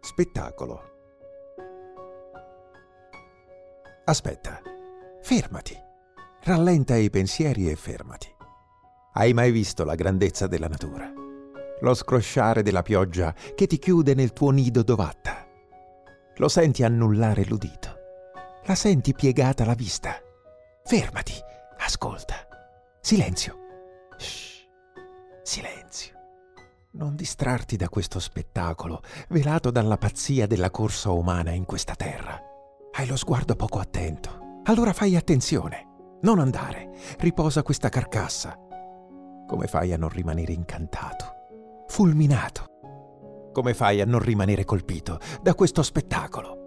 Spettacolo. Aspetta, fermati. Rallenta i pensieri e fermati. Hai mai visto la grandezza della natura? Lo scrosciare della pioggia che ti chiude nel tuo nido d'ovatta? Lo senti annullare l'udito? La senti piegata la vista? Fermati, ascolta. Silenzio. Shh, silenzio. Non distrarti da questo spettacolo velato dalla pazzia della corsa umana in questa terra. Hai lo sguardo poco attento. Allora fai attenzione. Non andare. Riposa questa carcassa. Come fai a non rimanere incantato, fulminato? Come fai a non rimanere colpito da questo spettacolo?